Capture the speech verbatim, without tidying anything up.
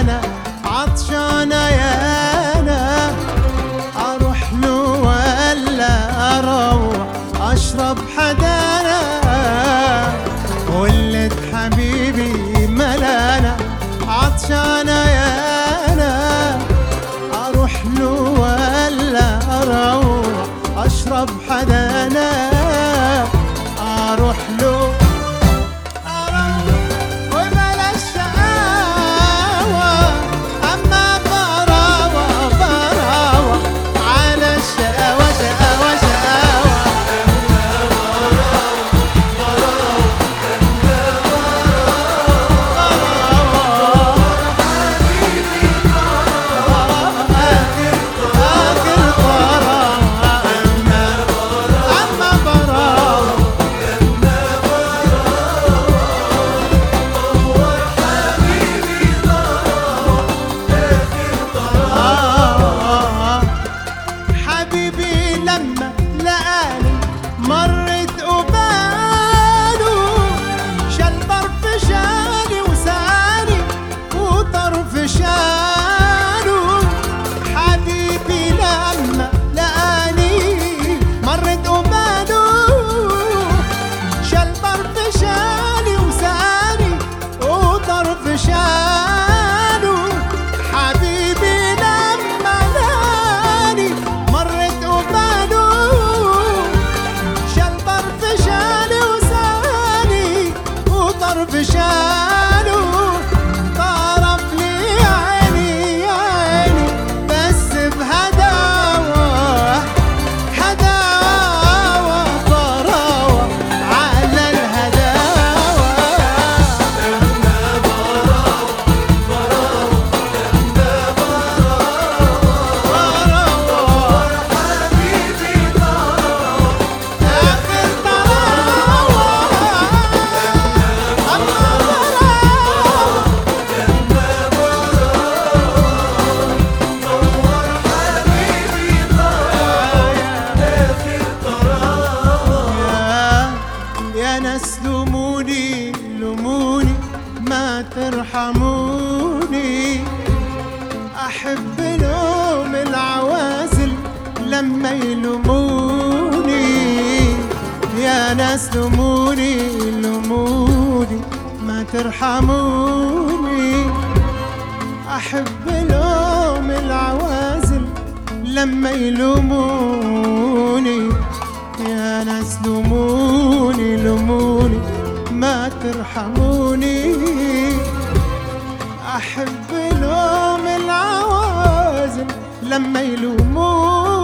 انا عطشانة يا انا اروح له ولا اروح اشرب حدانا ولد حبيبي ملانا عطشانة يا انا اروح له ولا اروح اشرب حدانا اروح له مرت قباله شال طرف شالي وسالي وطرف شاله حبيبي لما لقاني مرت قباله شال طرف شالي وسالي وطرف شاله حبيبي لما لقاني مرت قباله طرف شاله طرف لي عيني يا عيني بس بهداوة هداوة براوة على الهداوة لما براوة براوة لما براوة براوة حبيبي براوة آخر براوة يا ناس لوموني لوموني ما ترحموني أحب لوم العوازل لما يلوموني يا ناس لوموني لوموني ما ترحموني أحب لوم العوازل لما يلوموني يا ناس لوموني لوموني ما ترحموني أحب لوم العوازل لما يلوموني